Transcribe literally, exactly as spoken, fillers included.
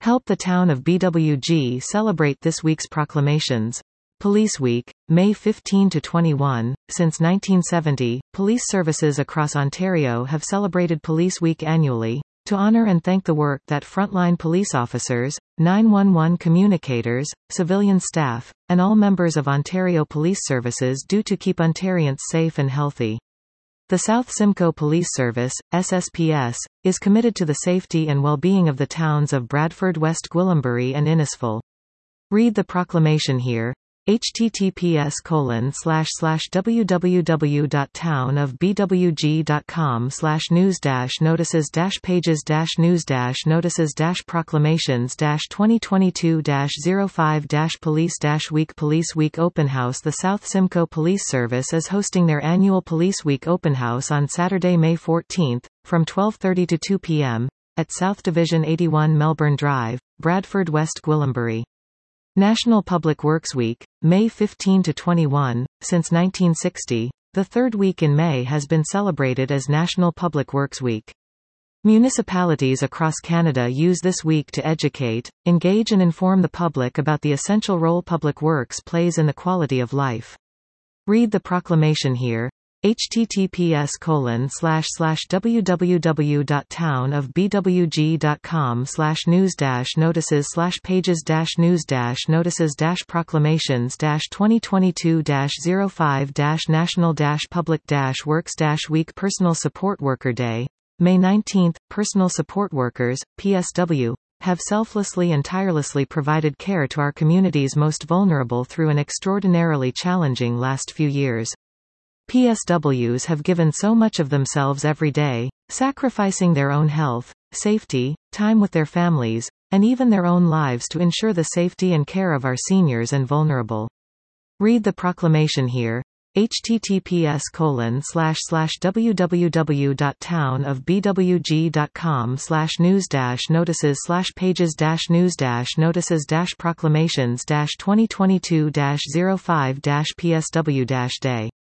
Help the town of B W G celebrate this week's proclamations. Police Week, May fifteenth to twenty-first. Since nineteen seventy, police services across Ontario have celebrated Police Week annually, to honour and thank the work that frontline police officers, nine one one communicators, civilian staff, and all members of Ontario Police Services do to keep Ontarians safe and healthy. The South Simcoe Police Service, S S P S, is committed to the safety and well-being of the towns of Bradford, West Gwillimbury and Innisfil. Read the proclamation here. https colon slash slash www dot town of bwg dot com slash news dash notices dash pages dash news dash notices dash proclamations dash twenty twenty-two dash oh five dash police dash week Police Week Open House. The South Simcoe Police Service is hosting their annual Police Week Open House on Saturday, May fourteenth, from twelve thirty to two p m, at South Division eighty-one Melbourne Drive, Bradford, West Gwillimbury. National Public Works Week, May fifteenth to twenty-first. Since nineteen sixty, the third week in May has been celebrated as National Public Works Week. Municipalities across Canada use this week to educate, engage and inform the public about the essential role public works plays in the quality of life. Read the proclamation here. https colon slash slash www dot town of bwg dot com slash news dash notices slash pages dash news dash notices dash proclamations dash twenty twenty-two dash oh five dash national dash public dash works dash week Personal Support Worker Day, May nineteenth. Personal support workers, P S W, have selflessly and tirelessly provided care to our community's most vulnerable through an extraordinarily challenging last few years. P S Ws have given so much of themselves every day, sacrificing their own health, safety, time with their families, and even their own lives to ensure the safety and care of our seniors and vulnerable. Read the proclamation here. https colon slash slash www dot town of bwg dot com slash news dash notices slash pages dash news dash notices dash proclamations dash twenty twenty-two dash oh five dash P S W dash day